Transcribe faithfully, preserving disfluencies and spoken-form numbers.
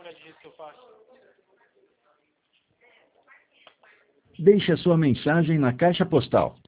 acredito que eu faço. Deixe a sua mensagem na caixa postal